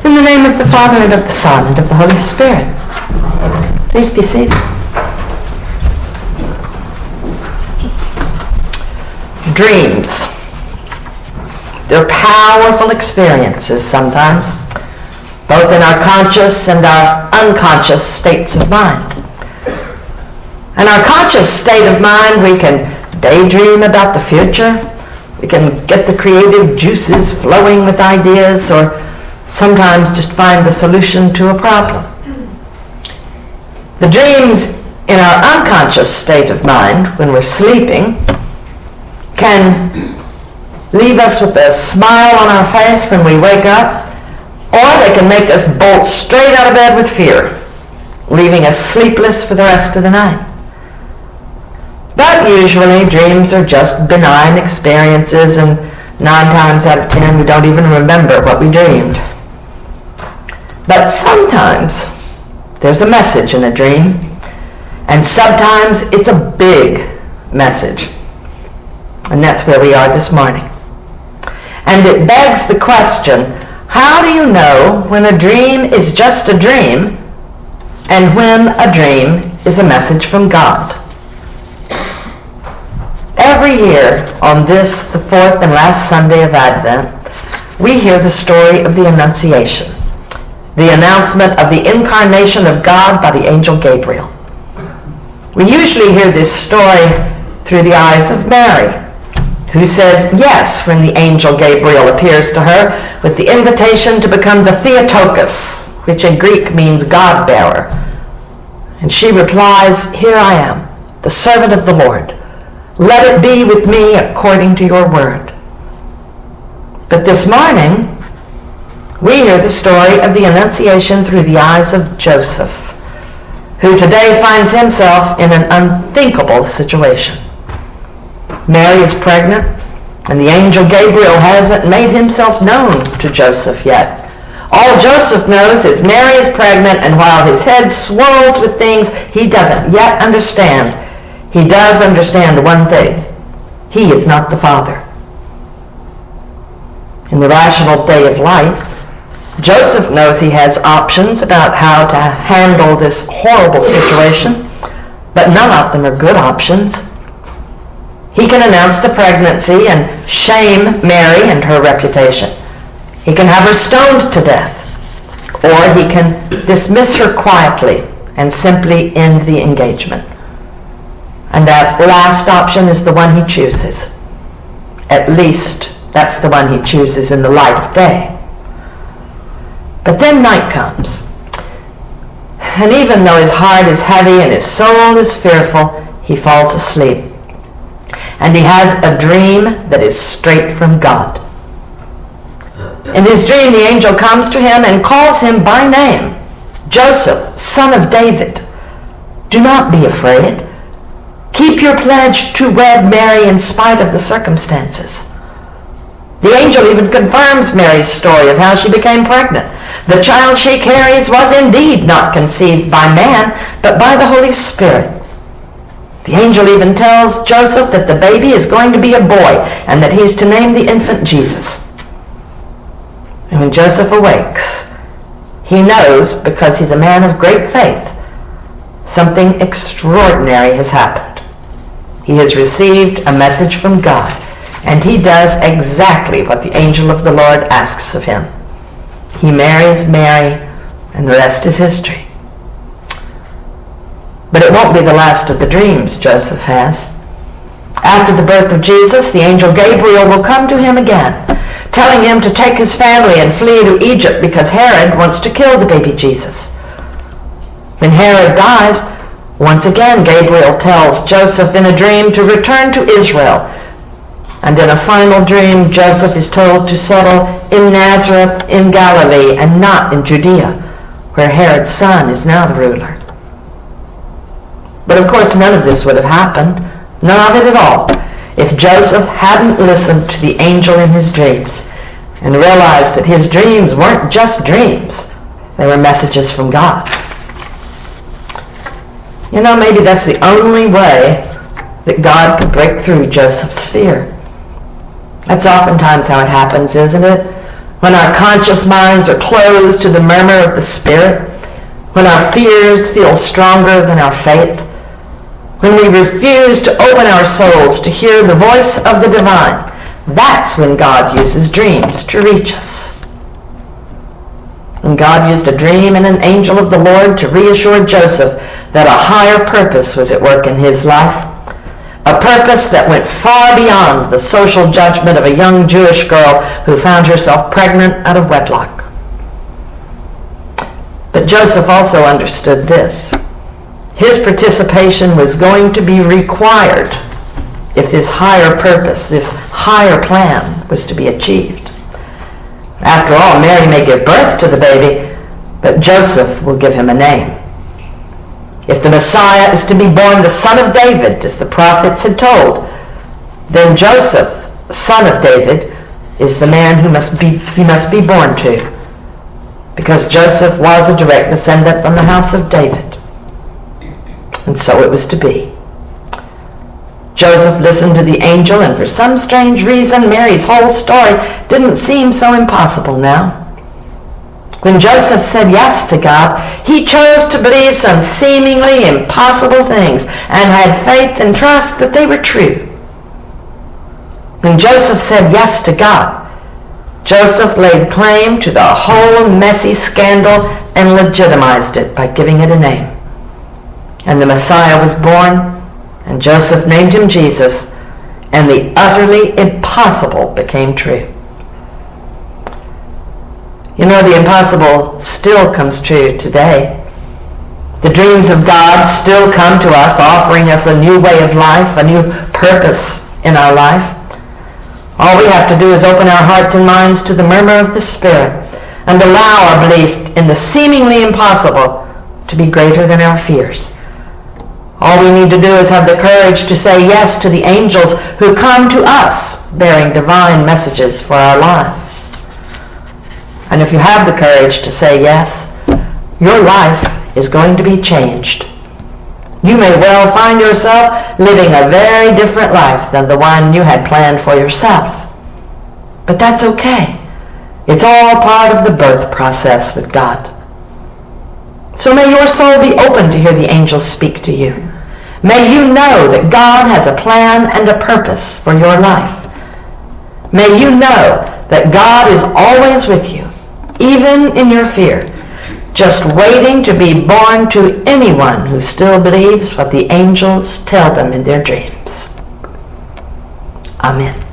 In the name of the Father, and of the Son, and of the Holy Spirit. Please be seated. Dreams. They're powerful experiences sometimes, both in our conscious and our unconscious states of mind. In our conscious state of mind, we can daydream about the future. We can get the creative juices flowing with ideas, or sometimes just find the solution to a problem. The dreams in our unconscious state of mind, when we're sleeping, can leave us with a smile on our face when we wake up, or they can make us bolt straight out of bed with fear, leaving us sleepless for the rest of the night. But usually dreams are just benign experiences, and 9 times out of 10 we don't even remember what we dreamed. But sometimes there's a message in a dream, and sometimes it's a big message. And that's where we are this morning. And it begs the question, how do you know when a dream is just a dream and when a dream is a message from God? Every year on this, the 4th and last Sunday of Advent, we hear the story of the Annunciation, the announcement of the incarnation of God by the angel Gabriel. We usually hear this story through the eyes of Mary, who says yes when the angel Gabriel appears to her with the invitation to become the Theotokos, which in Greek means God-bearer. And she replies, "Here I am, the servant of the Lord. Let it be with me according to your word." But this morning, we hear the story of the Annunciation through the eyes of Joseph, who today finds himself in an unthinkable situation. Mary is pregnant, and the angel Gabriel hasn't made himself known to Joseph yet. All Joseph knows is Mary is pregnant, and while his head swirls with things he doesn't yet understand, he does understand one thing: he is not the father. In the rational day of life, Joseph knows he has options about how to handle this horrible situation, but none of them are good options. He can announce the pregnancy and shame Mary and her reputation. He can have her stoned to death, or he can dismiss her quietly and simply end the engagement. And that last option is the one he chooses. At least that's the one he chooses in the light of day. But then night comes. And even though his heart is heavy and his soul is fearful, he falls asleep. And he has a dream that is straight from God. In his dream, the angel comes to him and calls him by name, "Joseph, son of David, do not be afraid. Keep your pledge to wed Mary in spite of the circumstances." The angel even confirms Mary's story of how she became pregnant. The child she carries was indeed not conceived by man, but by the Holy Spirit. The angel even tells Joseph that the baby is going to be a boy and that he's to name the infant Jesus. And when Joseph awakes, he knows, because he's a man of great faith, something extraordinary has happened. He has received a message from God, and he does exactly what the angel of the Lord asks of him. He marries Mary, and the rest is history. But it won't be the last of the dreams Joseph has. After the birth of Jesus, the angel Gabriel will come to him again, telling him to take his family and flee to Egypt because Herod wants to kill the baby Jesus. When Herod dies, once again Gabriel tells Joseph in a dream to return to Israel. And in a final dream, Joseph is told to settle in Nazareth in Galilee and not in Judea, where Herod's son is now the ruler. But of course, none of this would have happened, none of it at all, if Joseph hadn't listened to the angel in his dreams and realized that his dreams weren't just dreams, they were messages from God. You know, maybe that's the only way that God could break through Joseph's fear. That's oftentimes how it happens, isn't it? when our conscious minds are closed to the murmur of the Spirit, when our fears feel stronger than our faith, when we refuse to open our souls to hear the voice of the divine, that's when God uses dreams to reach us. And God used a dream and an angel of the Lord to reassure Joseph that a higher purpose was at work in his life, a purpose that went far beyond the social judgment of a young Jewish girl who found herself pregnant out of wedlock. But Joseph also understood this. His participation was going to be required if this higher purpose, this higher plan was to be achieved. After all, Mary may give birth to the baby, but Joseph will give him a name. If the Messiah is to be born the son of David, as the prophets had told, then Joseph, son of David, is the man he must be born to, because Joseph was a direct descendant from the house of David. And so it was to be. Joseph listened to the angel, and for some strange reason, Mary's whole story didn't seem so impossible now. When Joseph said yes to God, he chose to believe some seemingly impossible things and had faith and trust that they were true. When Joseph said yes to God, Joseph laid claim to the whole messy scandal and legitimized it by giving it a name. And the Messiah was born, and Joseph named him Jesus, and the utterly impossible became true. You know, the impossible still comes true today. The dreams of God still come to us, offering us a new way of life, a new purpose in our life. All we have to do is open our hearts and minds to the murmur of the Spirit and allow our belief in the seemingly impossible to be greater than our fears. All we need to do is have the courage to say yes to the angels who come to us bearing divine messages for our lives. And if you have the courage to say yes, your life is going to be changed. You may well find yourself living a very different life than the one you had planned for yourself. But that's okay. It's all part of the birth process with God. So may your soul be open to hear the angels speak to you. May you know that God has a plan and a purpose for your life. May you know that God is always with you, even in your fear, just waiting to be born to anyone who still believes what the angels tell them in their dreams. Amen.